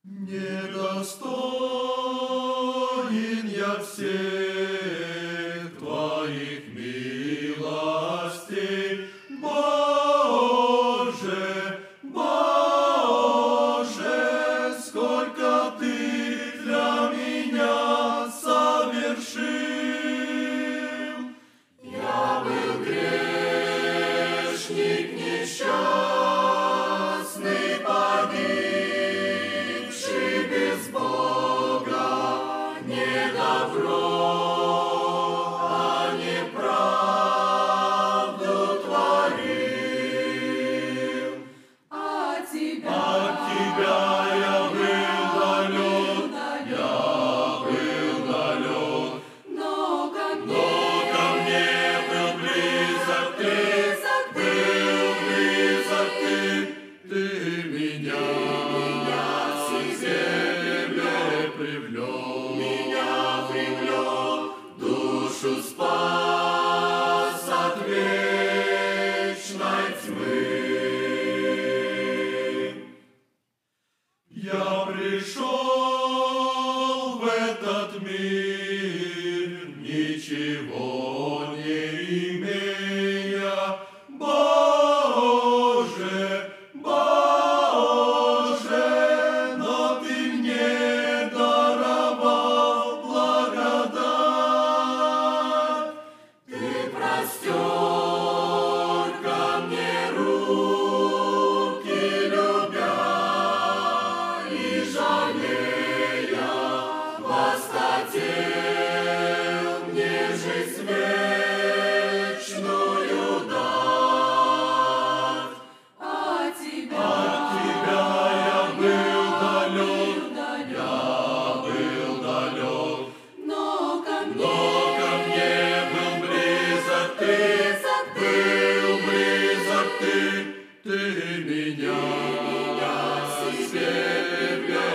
Недостоин я всех Твоих милостей, Боже, Боже, сколько Ты для меня совершил. Я был грешник несчастный, погибший без Бога, не добро, а неправду творил. От Тебя я был далек, но ко мне был близок Ты, Ты меня к себе привлек, душу спас от вечной тьмы. Я пришел в этот мир, ничего не имея, Боже, Боже, но Ты мне даровал благодать. Ты простер ко мне руки, любя и жалея, восхотел мне жизнь вечную дать. От Тебя я был далек, но ко мне был близок Ты, Ты меня к себе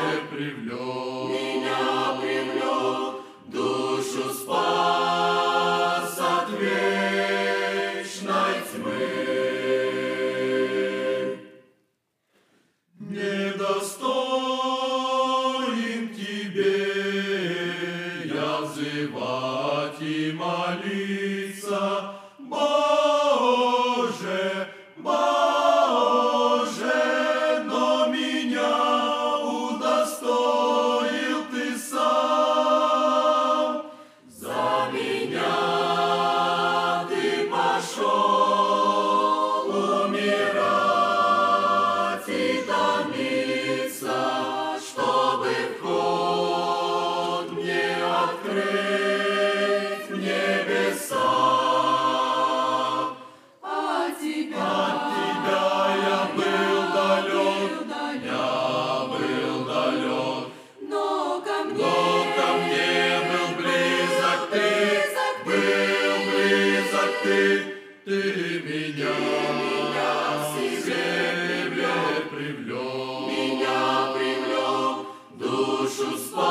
привлек, душу спас от вечной тьмы. Недостоин Тебе я взывать и молиться, Боже, Боже, но меня удостоил Ты сам. За меня Ты пошел умирать и томиться, чтобы вход мне открыть в небеса. От Тебя я был далек, но ко мне был близок Ты, Ты меня к себе привлек, душу спас.